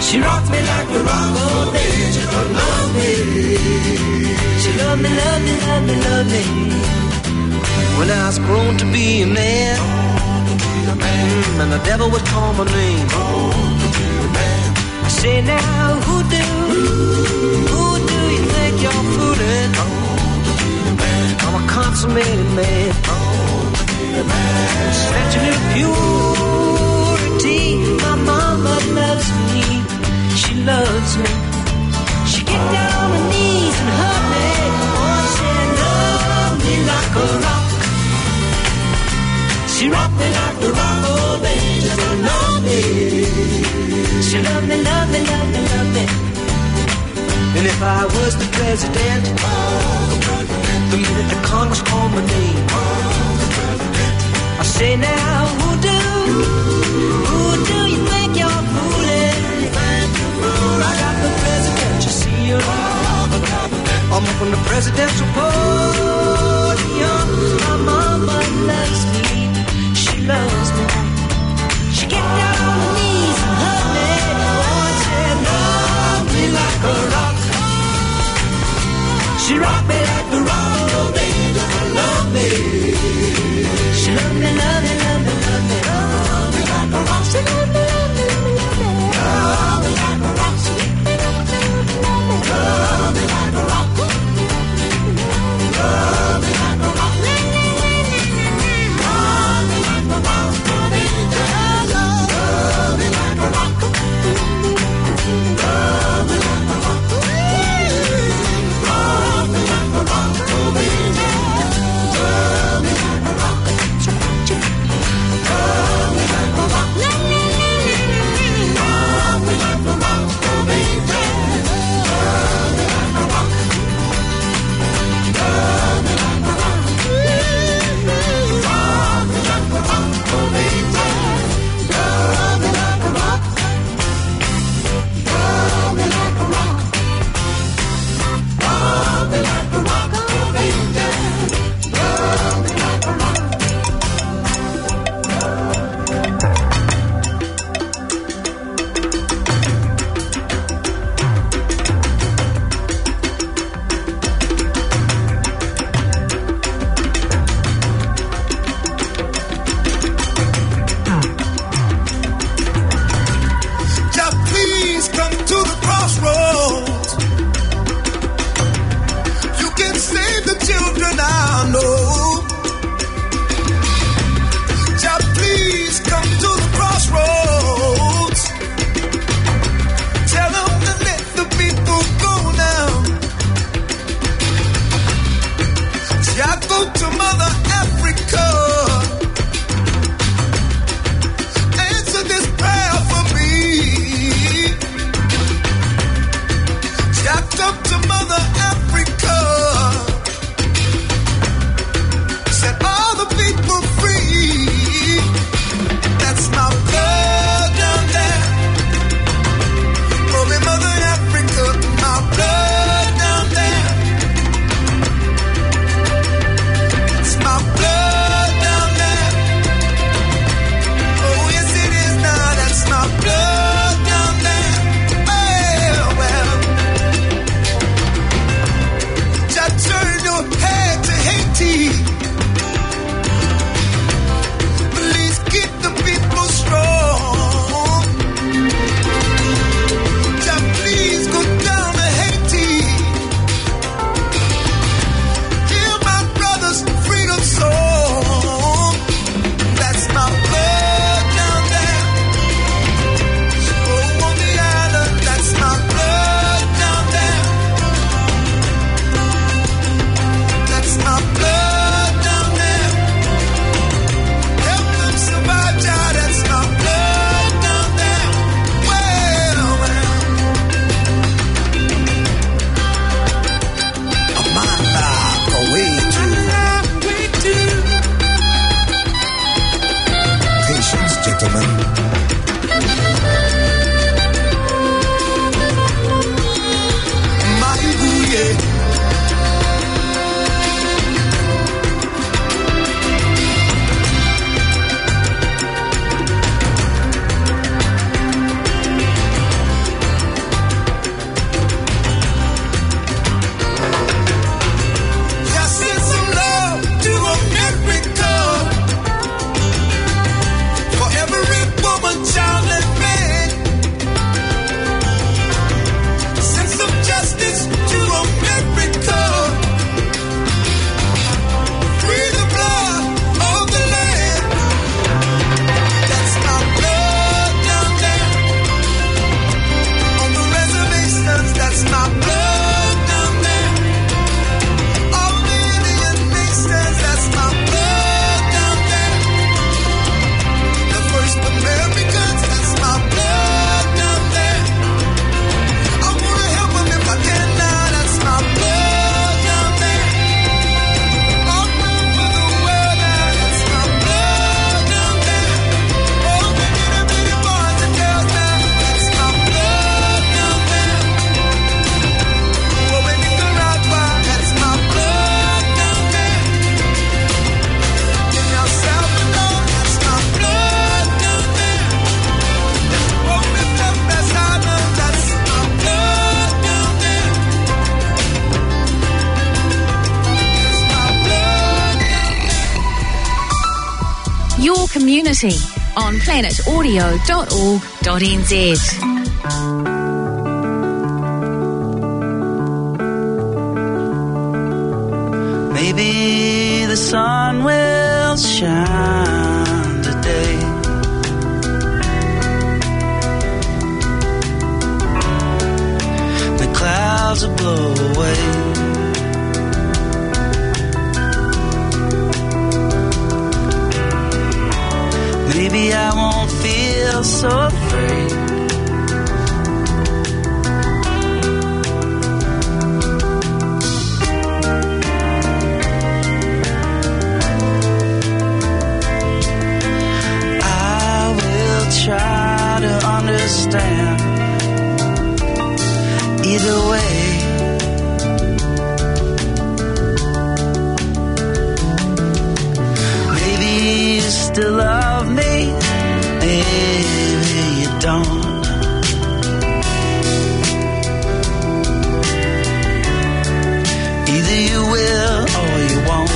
She rocked me like a rock all day. She loved me. She loved me, loved me, loved me, loved me. When I was grown to be a man, and the devil would call my name. I say now, who do you think you're fooling? I'm a consummated man. Statue of purity. My mama loves me. She loves me. She get down on her knees and hug me. Oh, she loved me like a rock. She rocked me like a rock, oh baby, she loved me. She loved me, loved me, loved me, loved me. And if I was the president, the minute the Congress called my name, I say now, who do you think you're fooling? I got the presidential seal. I'm up on the presidential podium. My mama loves me. She loves me. She get down on her knees and hug me. Oh, she loved me like a rock. She rocked me like a rock, oh baby, she loved me. She loved me, loved me, loved me, loved me. Love me like a rock. She loved me, loved me, loved me, loved me. Love me like a rock. She loved me, loved me, loved me, loved me. Love me like a rock. Love me like a rock. your community on planetaudio.org.nz. Maybe the sun will shine today. The clouds will blow away. Maybe I won't feel so afraid. Try to understand. Either way, maybe you still love me, maybe you don't. Either you will or you won't.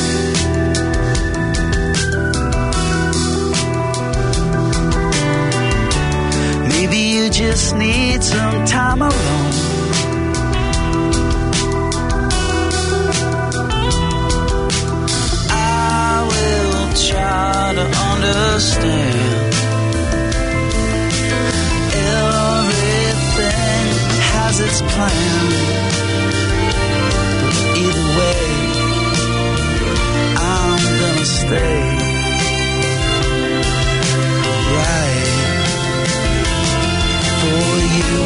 Maybe you just need some time alone. I will try to understand. Everything has its plan. But either way, I'm gonna stay right for you.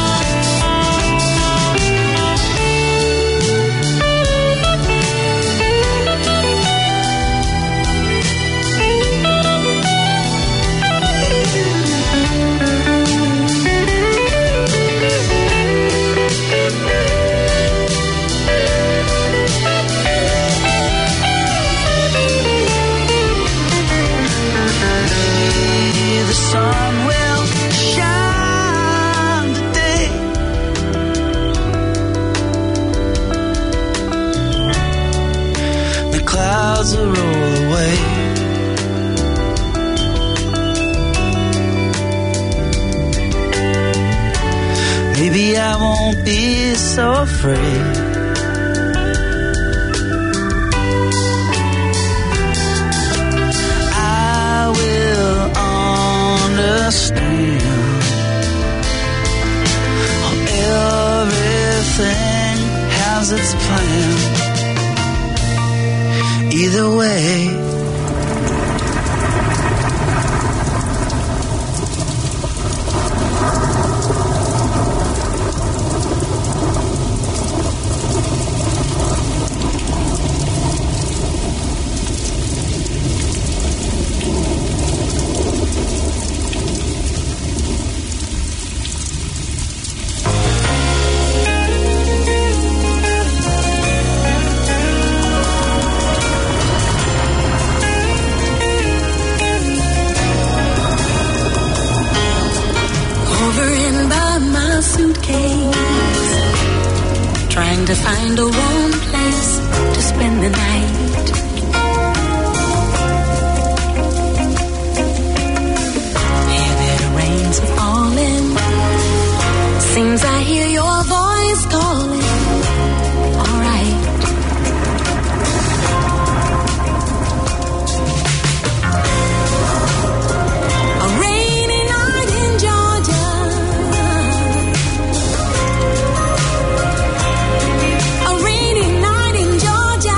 The sun will shine today. The clouds will roll away. Maybe I won't be so afraid. Understand. Everything has its plan. Either way, trying to find a warm place to spend the night. Heavy rains are falling. Seems I hear your voice calling. All right. A rainy night in Georgia. A rainy night in Georgia.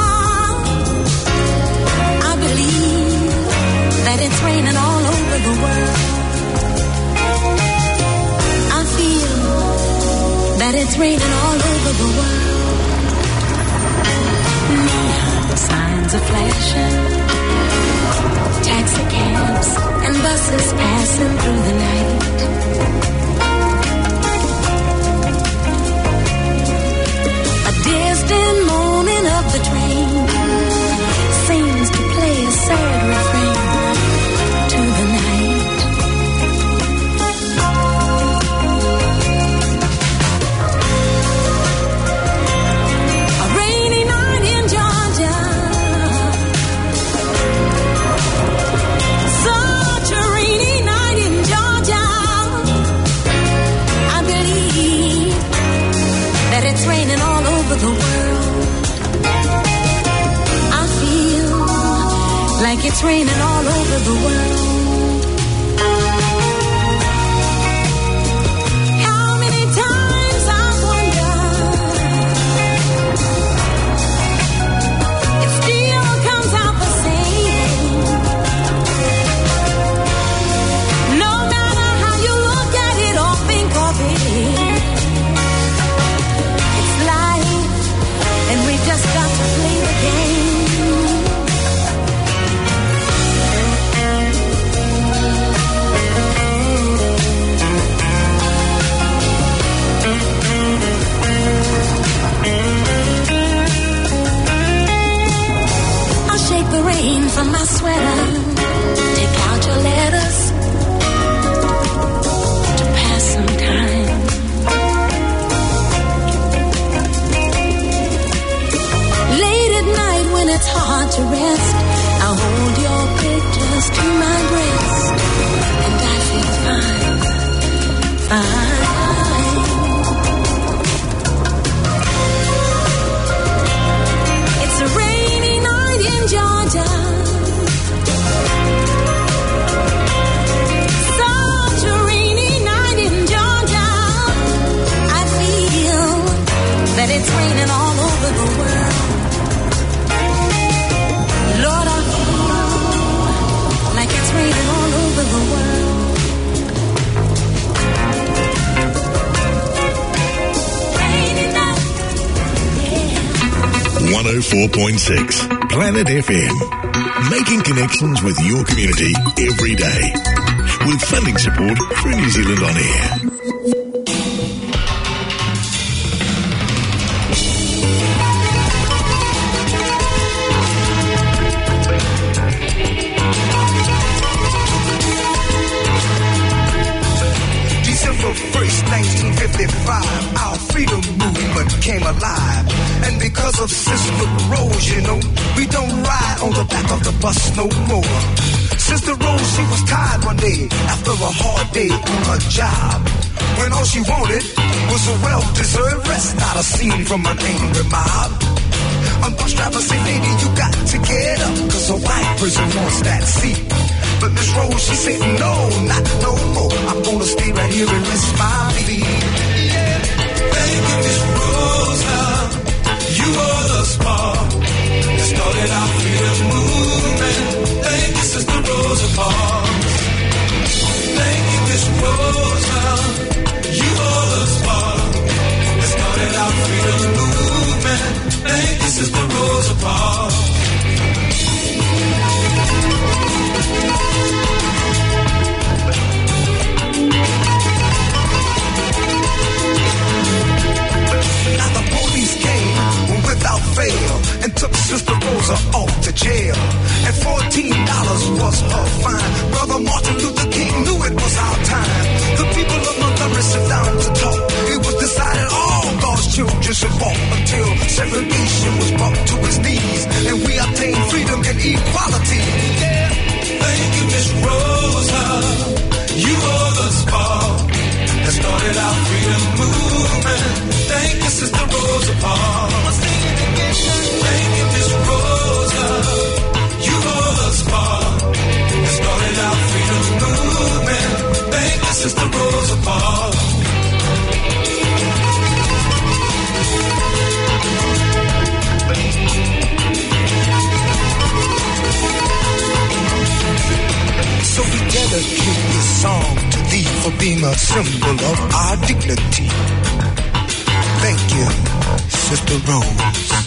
I believe that it's raining all over the world. I feel that it's raining all over the world. Neon signs are flashing. Taxi cabs and buses passing through the night. A distant moaning of the train seems to play a sad refrain to the night. A rainy night in Georgia. over the world. How many times I wonder, it still comes out the same. No matter how you look at it or think of it, it's life, and we just got to play the game. I'll shake the rain from my sweater, take out your letters to pass some time. Late at night when it's hard to rest, I'll hold your pictures to my breast, and I feel fine, fine. It's a rainy night in Georgia, such a rainy night in Georgia. I feel that it's raining all over the world. Lord, I feel like it's raining all over the world. Rainy night, yeah. 104.6 Planet FM. Making connections with your community every day. With funding support through New Zealand On Air. December 1st, 1955, our freedom movement came alive. And because of Sister Rose, you know, we don't ride on the back of the bus no more. Sister Rose, she was tired one day after a hard day on her job, when all she wanted was a well-deserved rest, not a scene from an angry mob. A bus driver said, lady, you got to get up, cause a white person wants that seat. But Miss Rose, she said, no, not no more. I'm gonna stay right here and rest my feet. Yeah. Thank you, Miss Rosa. You are the spark that started our freedom movement. Thank you, Sister Rosa Parks. Thank you, Miss Rosa. You are the spark that started our freedom movement. Thank you, Sister Rosa Parks. Now the police came without fail and took Sister Rosa off to jail. And $14 was her fine. Brother Martin Luther King knew it was our time. The people of Montgomery sit down to talk. It was decided all God's children should walk until segregation was brought to its knees, and we obtained freedom and equality. Yeah. Thank you, Miss Rosa. You are the spark that started our freedom movement. Thank you, Sister Rosa Parks. Thank you, Miss Rosa. You are the spark that started our freedom movement. Thank you, Sister Rosa Parks. So we dedicate this song to thee for being a symbol of our dignity. Thank you, Sister Rose.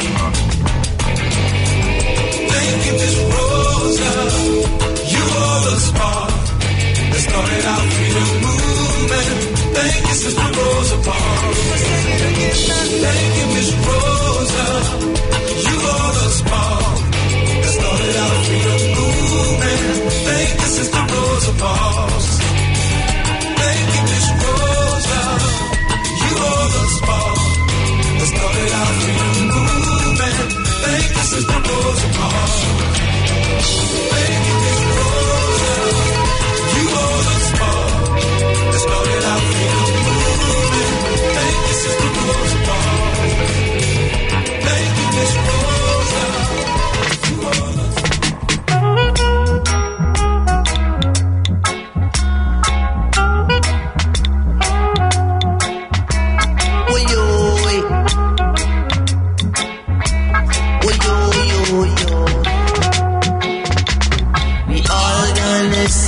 Thank you, Miss Rosa. You are the spark that started our freedom movement. Thank you, Sister Rosa Parks. Thank you, Miss Rosa. You are the spark that started our freedom movement. Thank you, Sister Rosa Parks. Thank you, Miss Rosa. You are the spark that started our freedom movement. Thank you, Sister Rosa Parks. Thank you, Miss Rosa.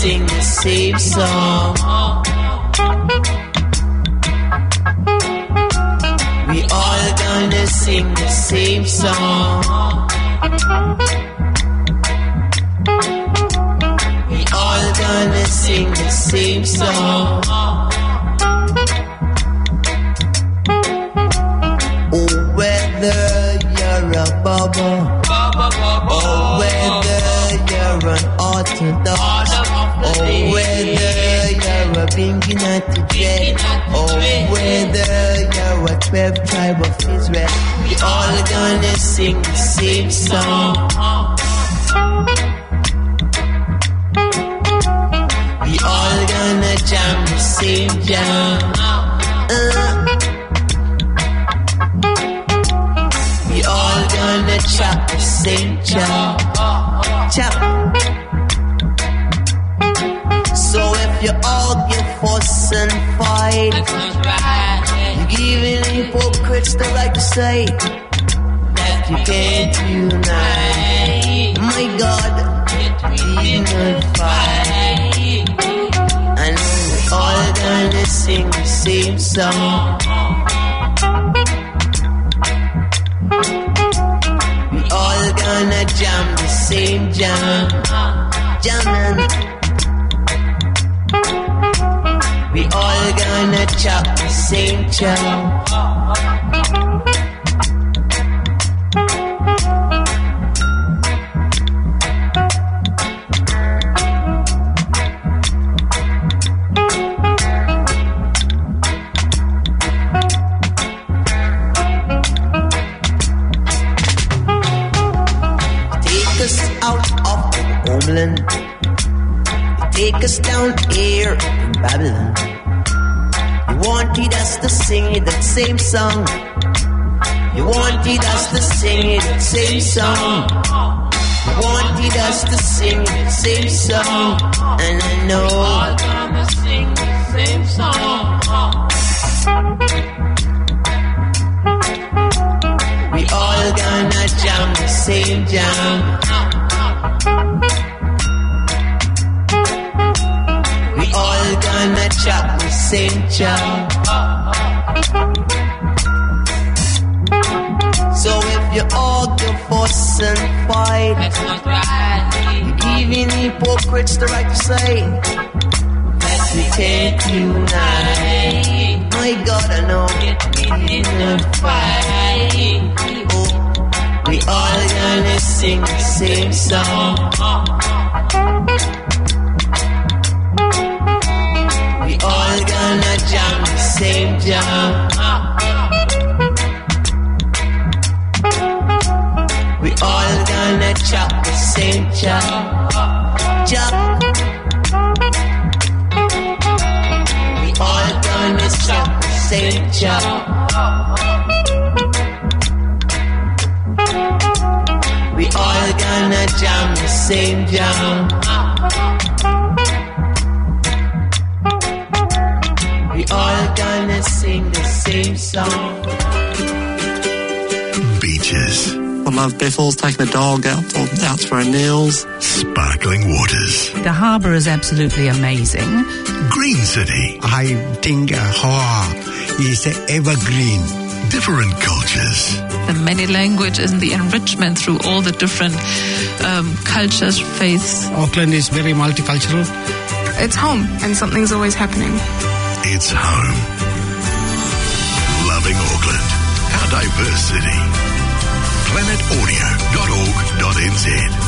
sing the same song. We all gonna sing the same song. We all gonna sing the same song. Oh, whether you're a bubble, oh, whether you're an orthodox, oh, whether you're a blinking at the jet, oh, whether you're a 12 tribe of Israel, we all gonna sing the same song. We all gonna jam the same jam. We all gonna chop the same chop. Chop. So if you argue, fuss and fight, you're giving hypocrites the right to say that you can't unite. My God, unify. And we're all gonna sing the same song. We all gonna jam the same jam. Jamming. We all gonna chop the same chop. Take us out of the homeland. Take us down here in Babylon. You wanted us to sing it that same song. You wanted us to sing it that same song. You wanted us to sing it that same song. And I know we're all gonna sing the same song. We all gonna jam the same jam. We all gonna chop the same chop. So if you argue, fuss and fight, you're giving hypocrites the right to say that we can't unite. My God, I know oh, we all gonna sing the same song. We all gonna jam the same jam. We all gonna chop the same chop. Chop. We all gonna chop the same chop. We all gonna jam the same jam. We all gonna sing the same song. Beaches, I love Biffles, taking the dog out for our nails. sparkling waters, The harbour is absolutely amazing. Green City, I think Hoa is evergreen. different cultures, The many languages and the enrichment through all the different cultures, faiths. Auckland is very multicultural. It's home and something's always happening. it's home. Loving Auckland, our diverse city. planetaudio.org.nz.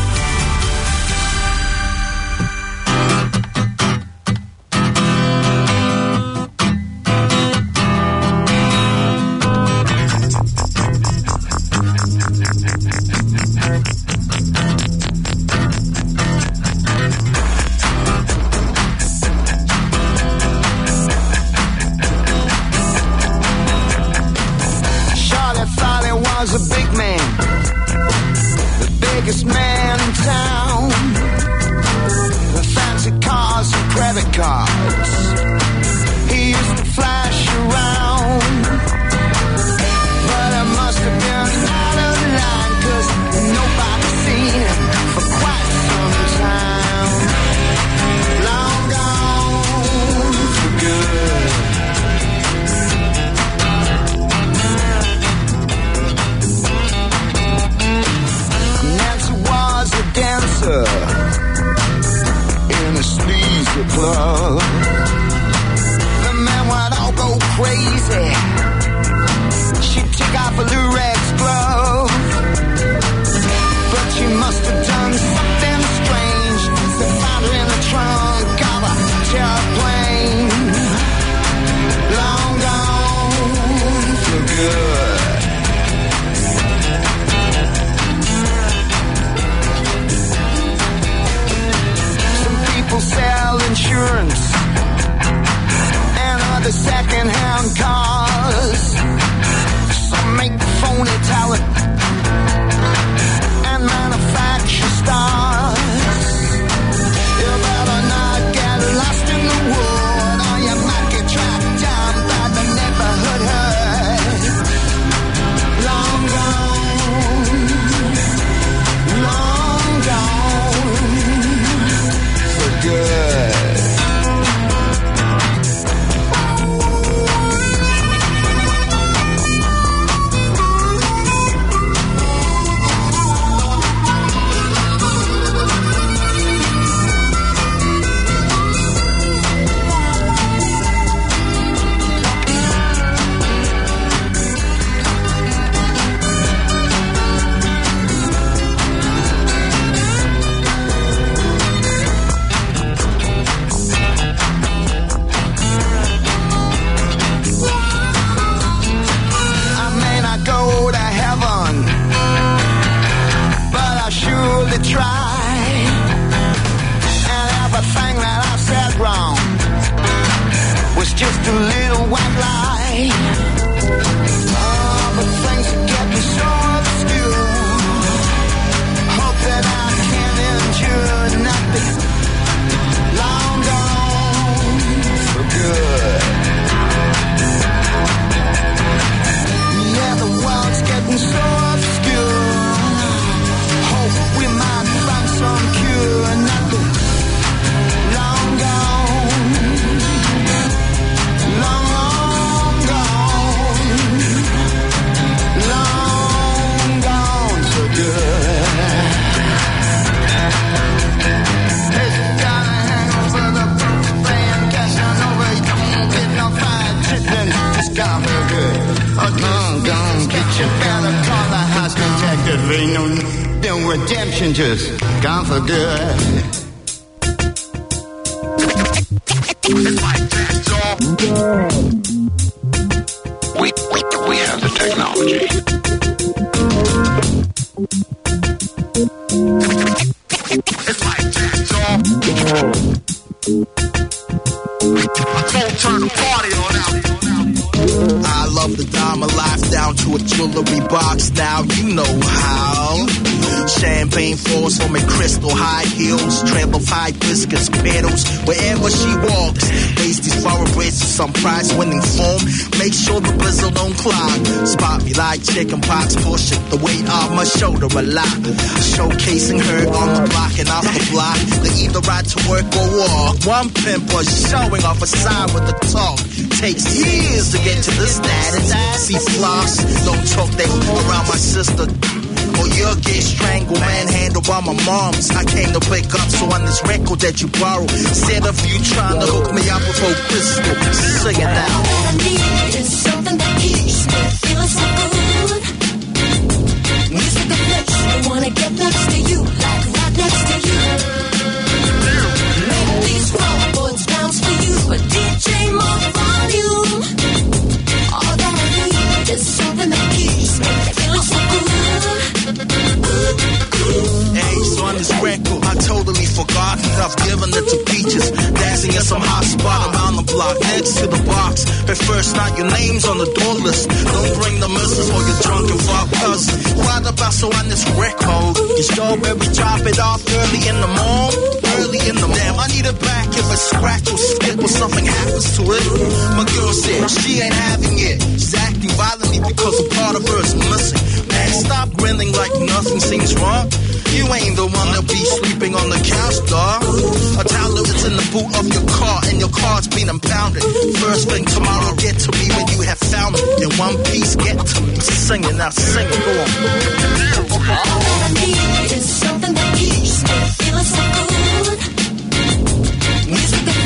Charlie Farley was a big man, the biggest man in town. With fancy cars and credit cards, he used to flash around. But I must have been out of line, 'cause nobody seen him for quite some time. the club. The man would all go crazy. She'd take off a Lurex glove, but she must have done something strange. They found her in the trunk of a airplane, long gone for good. Some people sell insurance and other second-hand cars. Some make phony talent and manufacture stars. You better not get lost in the wood, or you might get tracked down by the neighborhood hood. Long gone for good. Try, and everything that I said wrong was just a little white lie. But things are getting so obscure. Hope that I can endure nothing. Long gone for good. Yeah, the world's getting so obscure. We might find some cure, nothing. Long gone, long gone for good. It's gotta hang over the propane, cashing over, you don't get no fried chicken. It's gone for good. Gone, get you better call the house detective. Ain't no redemption, just gone for good. It's like that, dog. We have the technology. It's like that, dog. I told turn the party on out. I love the diamond life down to a jewelry box. Now you know how. Champagne floors for me, crystal high heels, trail of high biscuits, pedals wherever she walks. Raise these flower braids to some prize-winning form. Make sure the blizzard don't clog. Spot me like chicken pox, pushing the weight off my shoulder a lot. Showcasing her on the block and off the block. They either ride to work or walk. One pimp was showing off a side with the talk. Takes years to get to this status. See floss, don't talk they around my sister. Or you'll get strangled, manhandled by my moms. I came to pick up, so on this record that you borrowed, said if you trying to hook me up before Christmas, sing it out. All that I need is something that keeps me feeling so good. Music that lets me wanna get next to you, like right next to you. Make these floorboards bounce for you, but DJ more volume. All that I need is something that keeps me feeling so good. Hey, so on this record, I totally forgot. I've given it to Peaches, dancing in some hot spot around the block next to the box. Her first night, your name's on the door list. Don't bring the missus or your drunken fuck cousin. What about so on this record? Your strawberry drop it off early in the morning. Early in the damn, I need it back if a scratch or skip or something happens to it. My girl said she ain't having it. She's acting violently because a part of her is missing. Man, stop grinning like nothing seems wrong. You ain't the one that be sleeping on the couch, dog. A towel is in the boot of your car and your car's been impounded. First thing tomorrow, get to me when you have found it. In one piece, get to me. Sing it now, sing it, go on. All that I need is something that keeps me feeling so good. Music that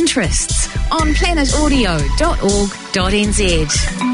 interests on planetaudio.org.nz.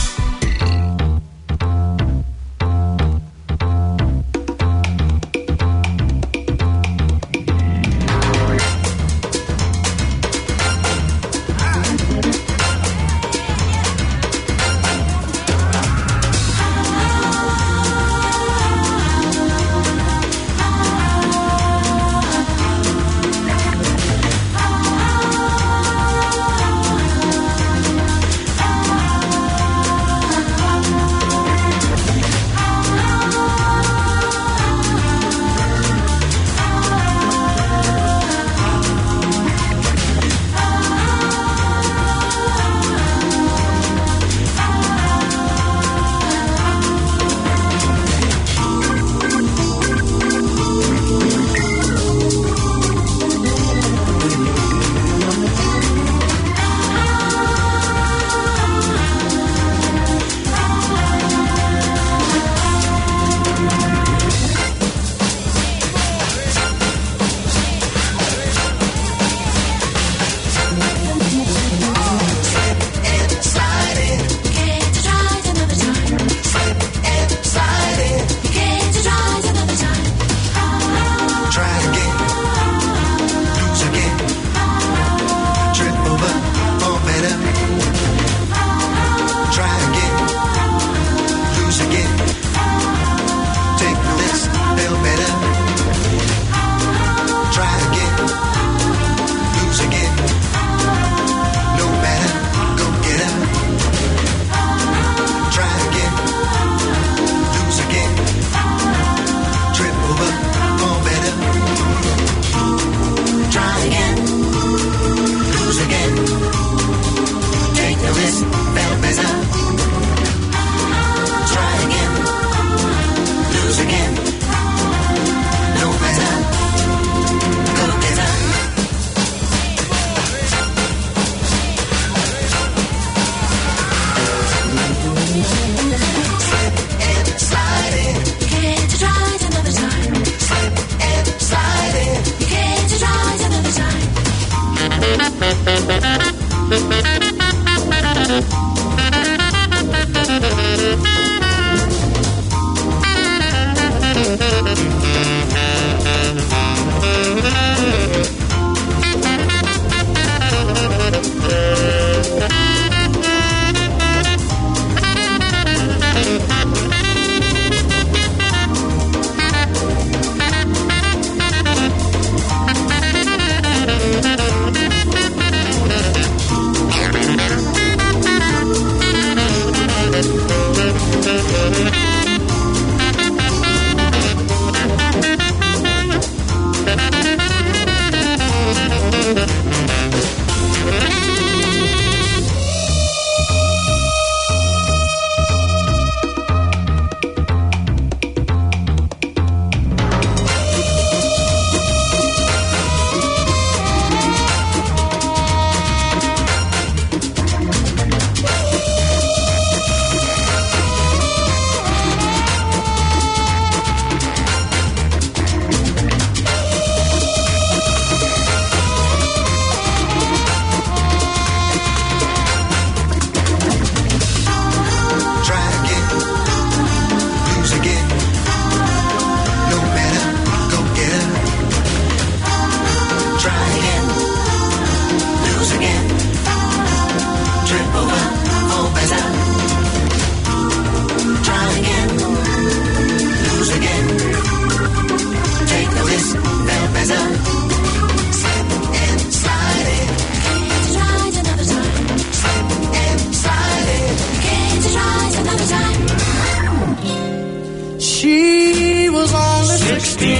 She was only 16,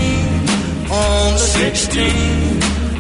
only 16.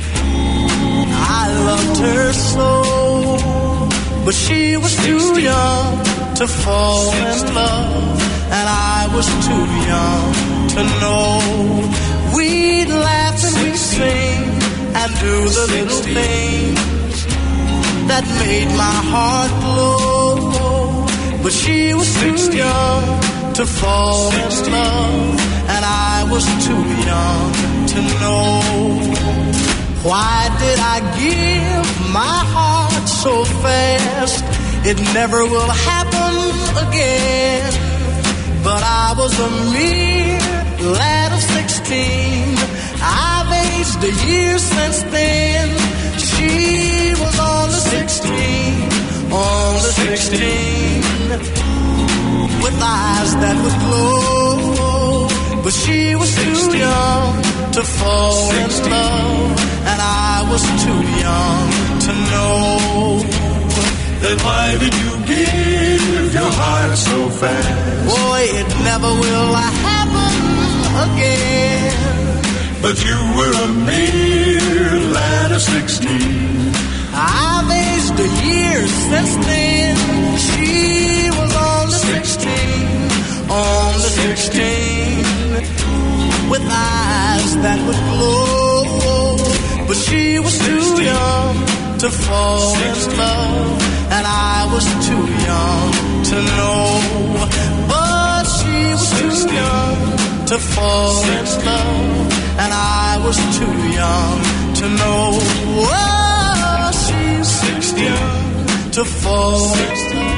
I loved her so, but she was too young to fall in love, and I was too young to know. We'd laugh and we'd sing and do the little things that made my heart glow, but she was too young to fall in love, and I was too young to know. Why did I give my heart so fast? It never will happen again. But I was a mere lad of 16. I've aged a year since then. She was only 16, only 16, with eyes that would glow. But she was too young to fall in love, and I was too young to know. Then why did you give your heart so fast? Boy, it never will happen again. But you were a mere lad of 16. I've aged a year since then. She was only 16, only 16, with eyes that would glow. But she was too young to fall in love, and I was too young to know. But she was too young to fall in love, and I was too young to know. Oh, she's too young to fall in love.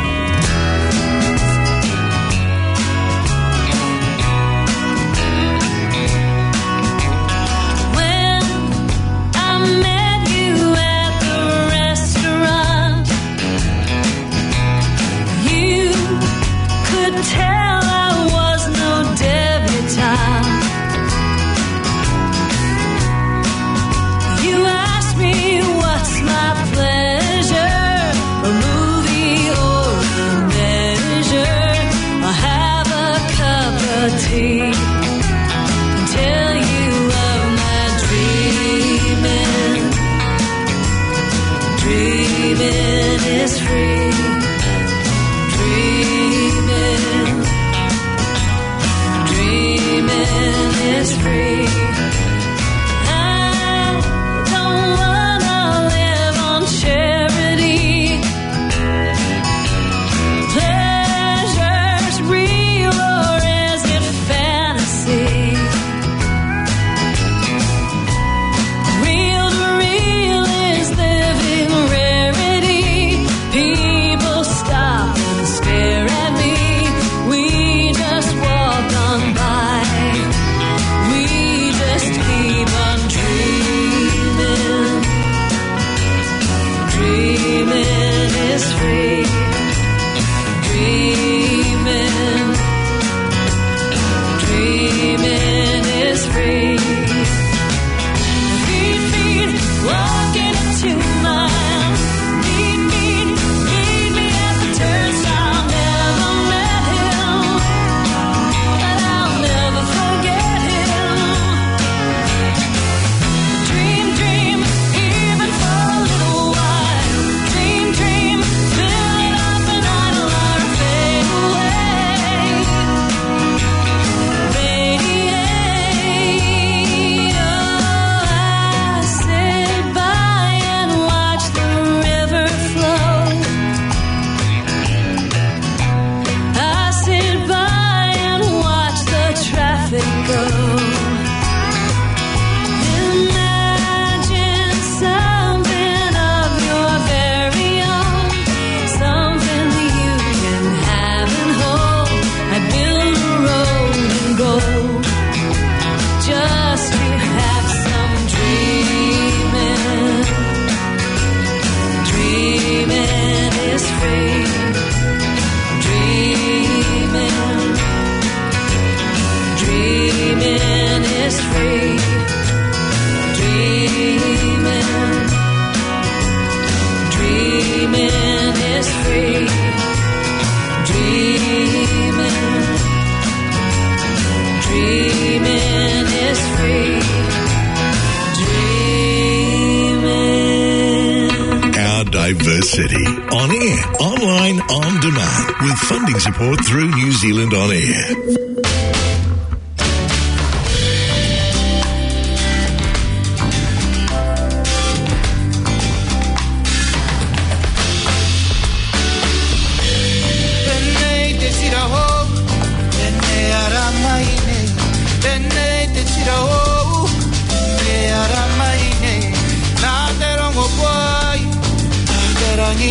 Diversity. On air, online, on demand. With funding support through New Zealand On Air.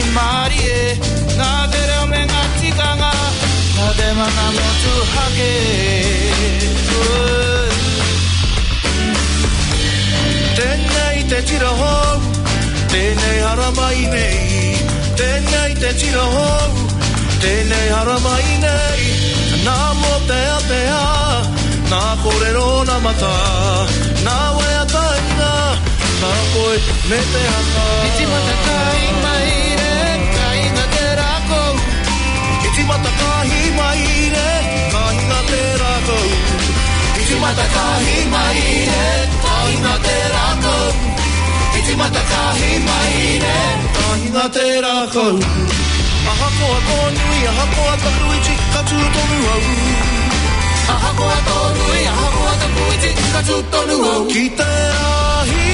marie na te reo me ngā tikanga na te mana motu hake tēnei te tira hou tēnei hara mai nei tēnei te tira hou tēnei hara mai nei nā mo te atea nā kōrero na mata nā wea taina nā koe me te haka iti mata kai mai re kai ngā te rākou iti mata kahi mai re kai ngā te rākou iti mata kahi mai re kai ngā te rākou iti mata kahi mai re kai ngā te rākou aha koa tōnui aha koa taku i tika tū tonu au aha koa tōnui aha koa taku i tika tū tonu au ki te ahi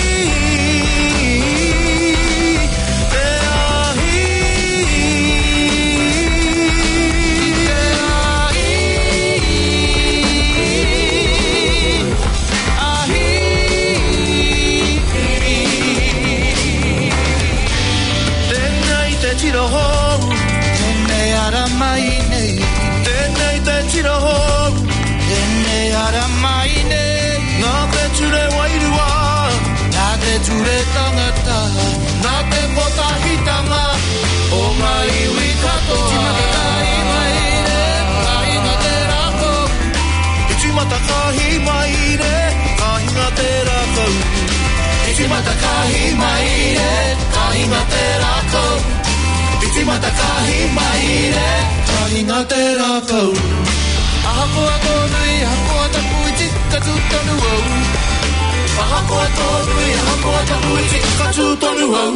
tira hou tēnei ara mai nei tēnei te tira hou tēnei ara mai nei nā te ture wairua nā te ture tangata nā te potahitanga o ngā iwi katoa iti mata kahi mai re kahi ngā te rākou iti mata kahi mai re kahi ngā te rākou iti mata kahi mai re kahi ngā te rākou iti mata kahi mai re kahi ngā te rākou aha koa tōnui aha koa taku i tika tū tonu au aha koa tōnui aha koa taku i tika tū tonu au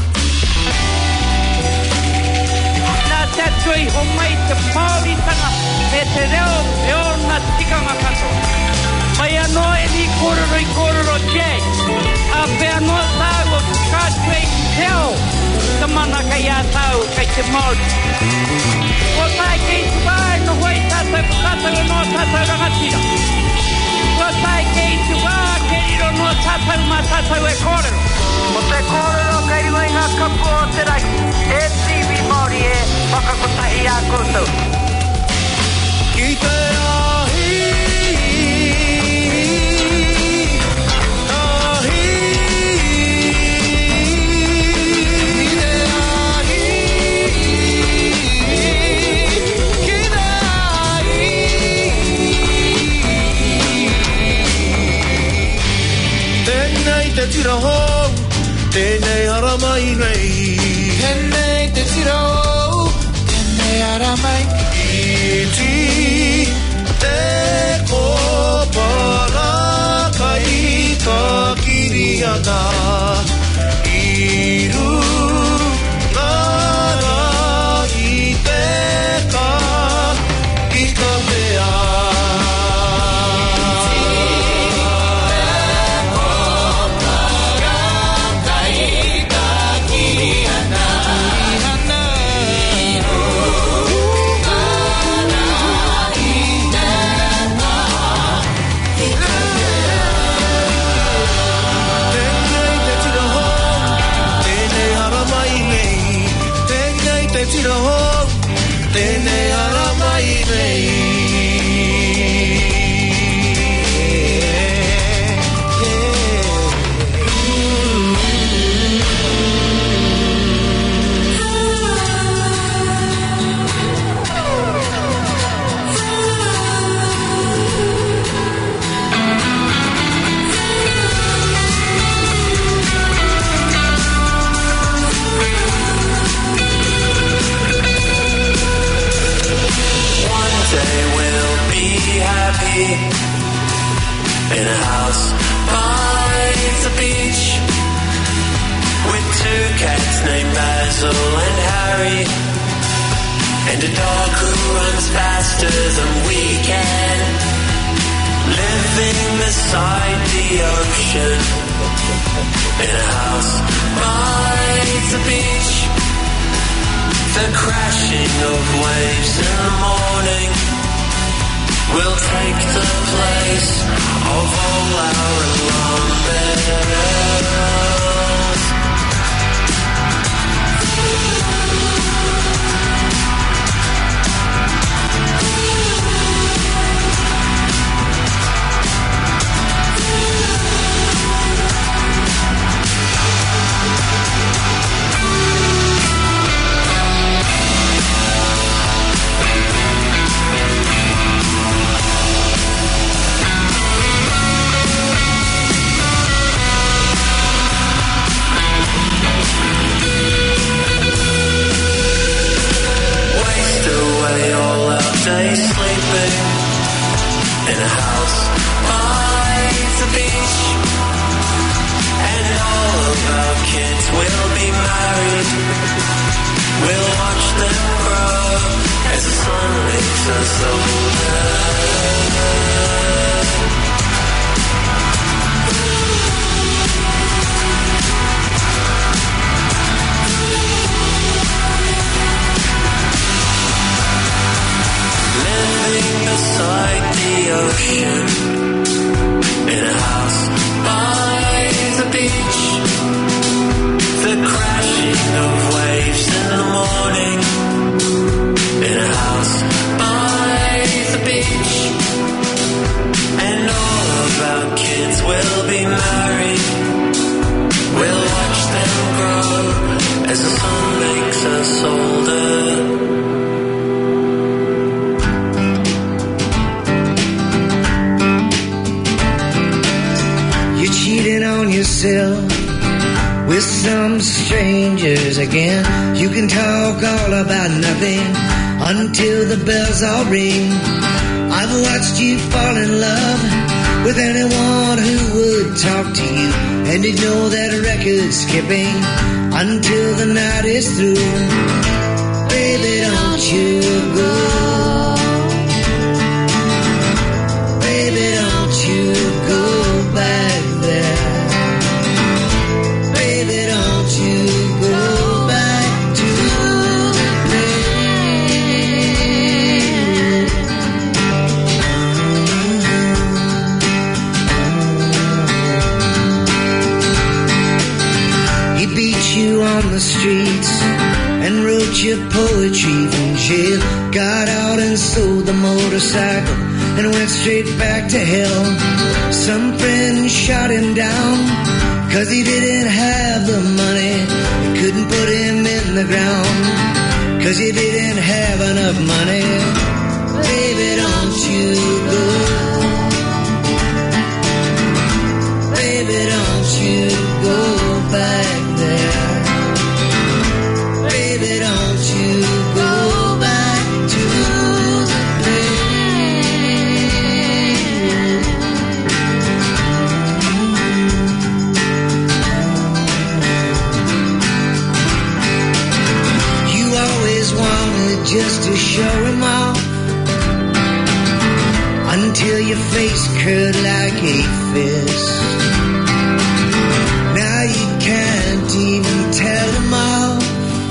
nā te tui ho mai te pauritanga me te reo e o ngā tikanga katoa mai anō e ni kōrero Jay a pe anō tāu o kātue i teo ka mana kai a tau kai te Māori. Ko tai kei te wāi no hoi tātou ko kātou no tātou rangatira. Ko tai kei te wā kei riro no tātou mā tātou e kōrero. Ko te kōrero kei rima i ngā kapu o te rai. E TV Māori e whakakotahi a koutou. Ki te ahi te tira hou, tēnei ara mai nei. Tēnei te tira hou, tēnei ara mai. Iti te kopara kai ka kiriata. Iru ngara i te ka i ka mea. Tira hou, tēnei ara mai nei. In a house by the beach with two cats named Basil and Harry and a dog who runs faster than we can, living beside the ocean. In a house by the beach, the crashing of waves in the morning will take the place of all our alarm bells. ocean, in a house by the beach. The crashing of waves in the morning, in a house by the beach. And all of our kids will be married. We'll watch them grow as the sun makes us older. You're cheating on yourself with some strangers again. You can talk all about nothing until the bells all ring. I've watched you fall in love with anyone who would talk to you and ignore that record skipping until the night is through. Baby, don't you go. Baby, don't you go back there. Baby, don't you go back to the He beat you on the streets and wrote your poetry from jail. Got out and sold the motorcycle and went straight back to hell. Some friend shot him down 'cause he didn't have the money. They couldn't put him in the ground 'cause he didn't have enough money. Baby, don't you go. Baby, don't you go back there. Baby, don't you go back to the You always wanted just to show him off until your face curled like a fist. Now you can't even tell him off.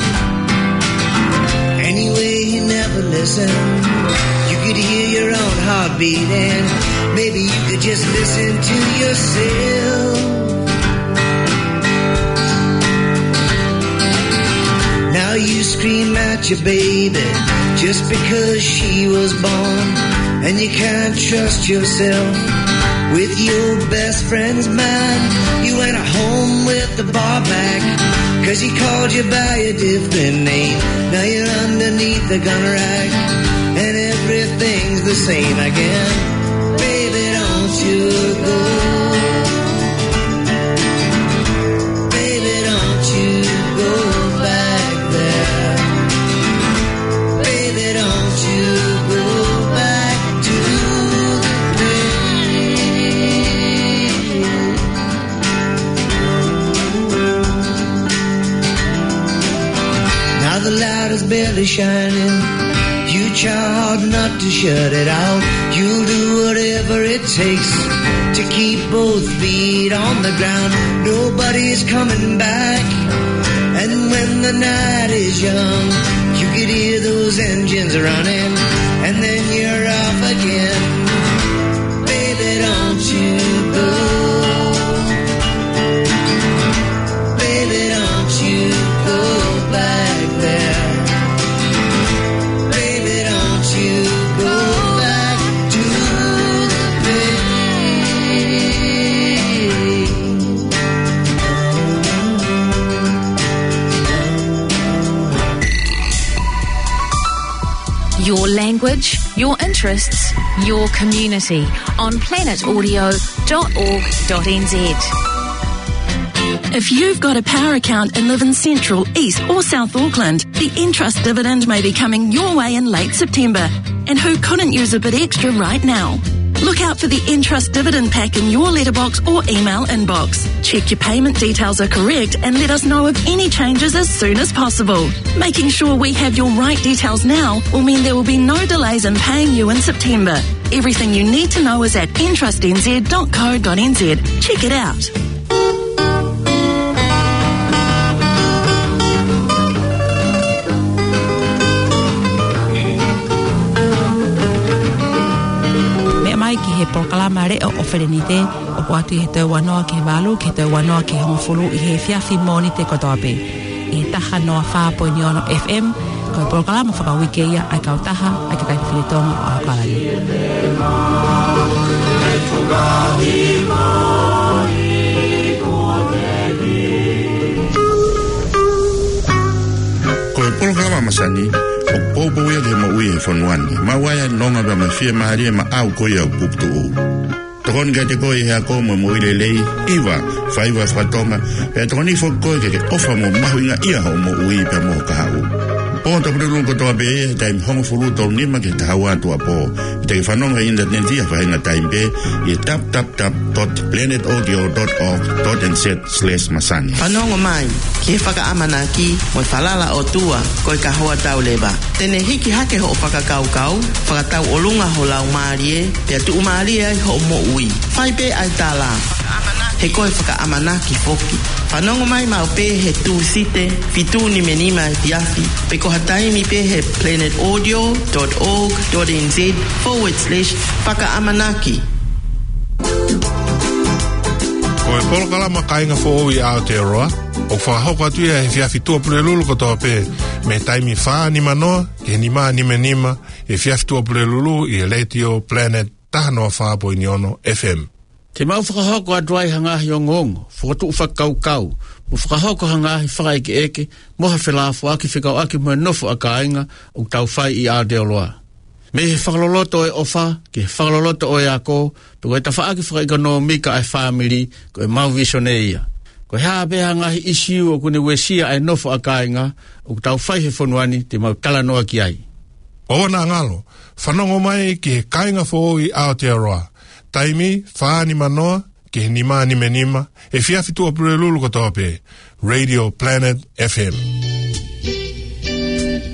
Anyway, you never listen. You could hear your own heart beating. Maybe you could just listen to yourself. Now you scream at your baby just because she was born, and you can't trust yourself with your best friend's man. You went home with the bar back 'cause he called you by a different name. Now you're underneath the gun rack and everything's the same again. Baby, don't you go. Baby, don't you go back there. Baby, don't you go back to the Now the light is barely shining. You try hard not to shut it out. You'll do whatever it takes to keep both feet on the ground. Nobody's coming back. And when the night is young, you could hear those engines running, and then you're off again. Baby, don't you go. Baby, don't you go back there. Baby, don't you go back to the Your language, your interests, your community on planetaudio.org.nz. If you've got a power account and live in Central, East or South Auckland, the Entrust dividend may be coming your way in late September. And who couldn't use a bit extra right now? Look out for the Entrust dividend pack in your letterbox or email inbox. Check your payment details are correct and let us know of any changes as soon as possible. Making sure we have your right details now will mean there will be no delays in paying you in September. Everything you need to know is at entrustnz.co.nz. Check it out. Mea mai ki he Mare o wherenite o kuatu he tau wanoa ke walu, ke tau wanoa ke hongfulu I he whiawhi mōni te kotoape. I he taha noa 4.0 FM, ko e porokalama whakawike ia ai kau taha, ai ka kai whiritonga o Aukalani. Ko e porokalama masani, o popo ia ke mo ui e whanuani, ma waia nonga ba ma fia maharia ma au koia o puptu o. Tokoni kai te koe hea ko mo ire lei, iwa, whaiwa whatonga, e tokoni fo koe ke ofa mo mahu inga ia ho mo ui pe mo ka hau. Po ta puru ko toa be e taim hongo furu tau nima ke ta hawa tua po. Te ke whanonga internet ia whahinga taim be I tap.planetaudio.org.nz/masani. Whanonga mai, ke whakaamana ki mo whalala o tua koe ka hoa tau leba. Tene hiki hake ho o whakakau-kau, whakatau o lunga ho lau maarie, pia tu maarie ho mo ui. Whai pe ai tala. He koe whakaamana ki foki. Whanonga mai mau pe he tu site, fitu ni menima tiafi. Pe ko hataimi pe he planetaudio.org.nz/whakaamanaki. Ko e polokalama kainga fo oi Aotearoa, o whakahoko atu ia he whiawhi tua pulelulu kotoa pe, me taimi whaa ni manoa, ke ni maa ni menima, he whiawhi tua pulelulu I Radio Planet tahanoa 4.0 FM. Te mau whakahoko aduai hangahi o ngongo, whakatu whakau-kau, mo whakahoko hangahi whakaeke eke, moha whelafo aki whikau aki mua nofo a kainga o tau whai I Aotearoa. Me he whakaloloto e ofa, ke he whakaloloto o e ako, pe koe ta whaaki whakaekonomika ai whamiri, ko e mau visione ia. Ko he hapea ngahi isiu o kune wesia ai nofo a kainga, o tau whai he whonuani te mau kalanoa ki ai. O na ngalo, whanongo mai ke he kainga fo oi Aotearoa. Taimi, whaani manoa, ke he nima ni menima, e whiawhi tua purelulu kotoa pe, Radio Planet FM.